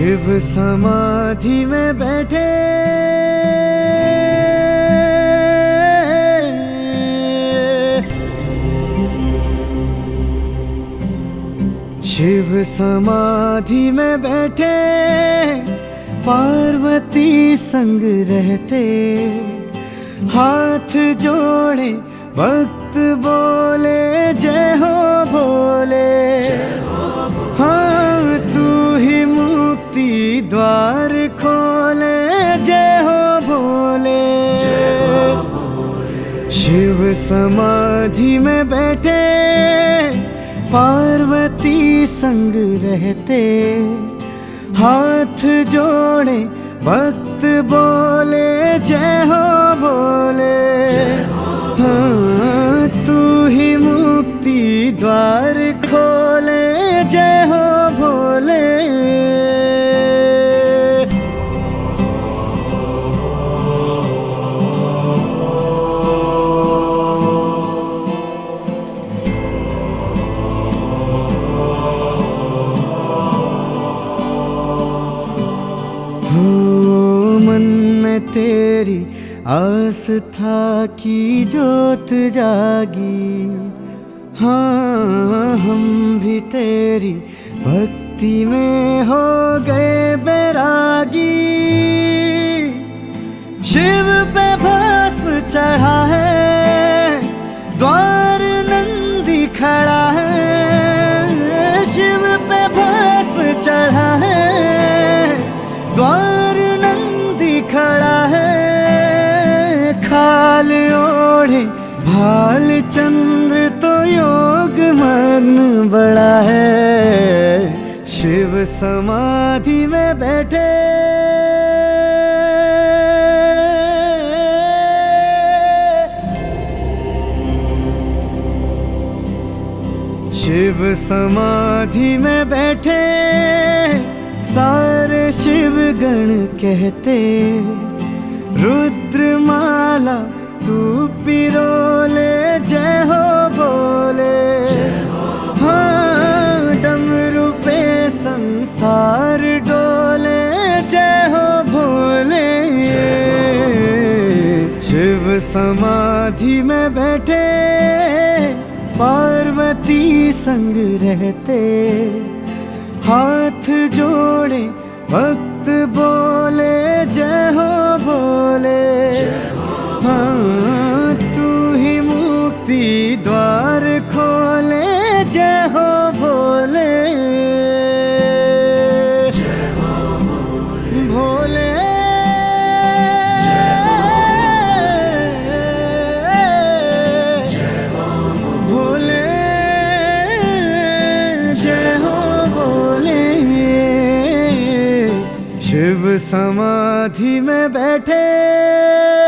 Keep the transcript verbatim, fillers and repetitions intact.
शिव समाधि में बैठे शिव समाधि में बैठे पार्वती संग रहते, हाथ जोड़े भक्त बोले जय हो भोले। हाँ तू ही मुक्ति द्वार खोले जय हो भोले। शिव समाधि में बैठे पार्वती संग रहते, हाथ जोड़े भक्त बोले जय हो भोले। हाँ तू ही मुक्ति द्वार खोले जय हो भोले। हो मन में तेरी आस्था की जोत जागी, हाँ हम भी तेरी भक्ति में हो गए बैरागी। शिव पे भस्म चढ़ा है, द्वार नंदी खड़ा है। शिव पे भस्म चढ़ा है, द्वार नंदी खड़ा है। खाल ओढ़े भाल चंद्र तो योग मग्न बड़ा है। शिव समाधि में बैठे शिव समाधि में बैठे सारे शिव गण कहते, रुद्र माला तू पिरोले जय हो बोले। हाँ डमरू पे संसार डोले जय हो भोले। शिव समाधि में बैठे पार्वती संग रहते, हाथ जोड़े भक्त बोले जय हो भोले। हाँ तू ही मुक्ति द्वार खोले जय हो भोले। भोले भोले जय हो भोले। शिव समाधि में बैठे